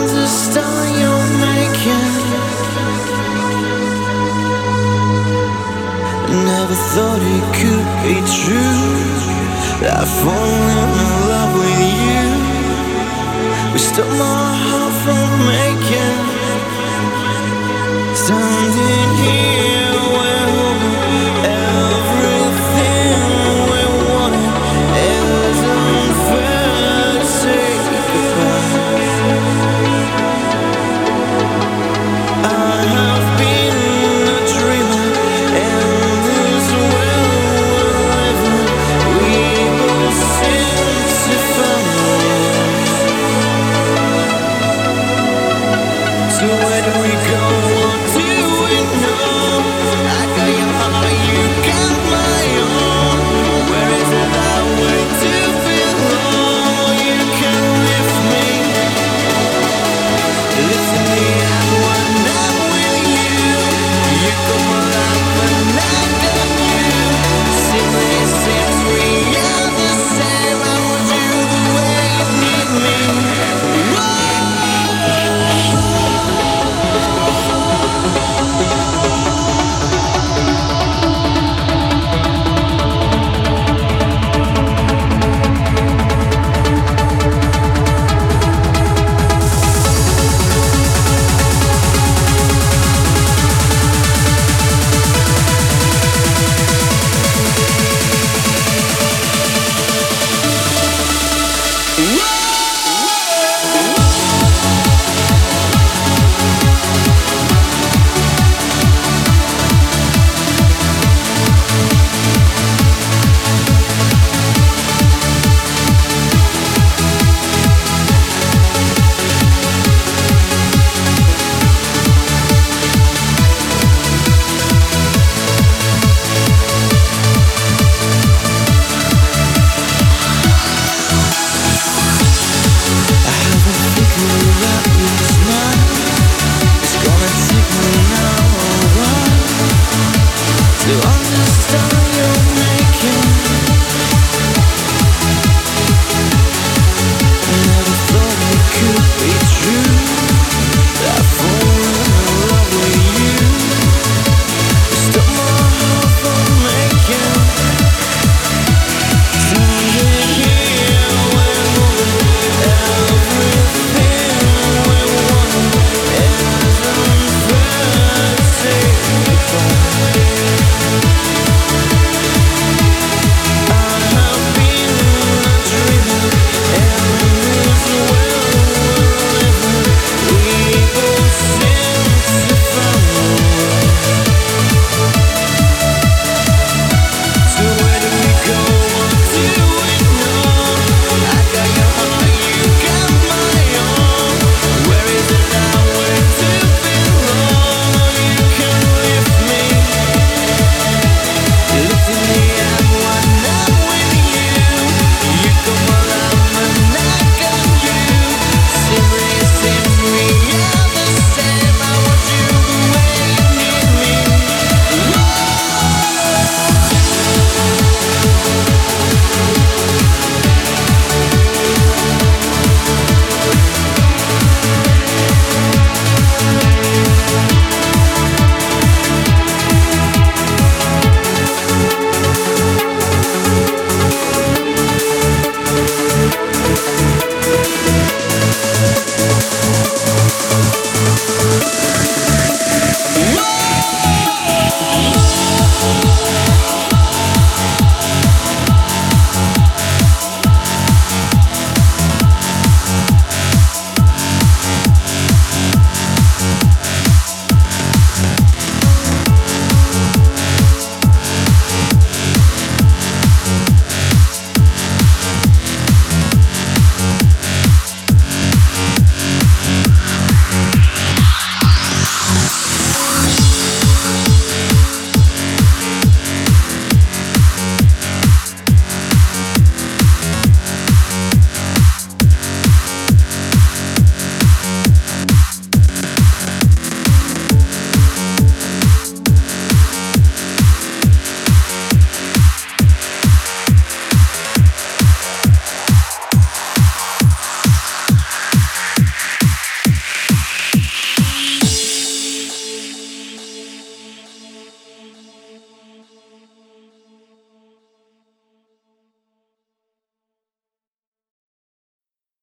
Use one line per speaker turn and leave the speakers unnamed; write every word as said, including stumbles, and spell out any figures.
the start you're making. Never thought it could be true. I've fallen in love with you. We stole my heart from making. Standing here, we're holding everything we wanted. It's unfair to say goodbye. I have been a dreamer, and this world we're living, we both seem to find. So where do we go? What do we know? I got your heart, you got my own. Where is it that way to belong? You can lift me, lift me, and when I'm with you, you come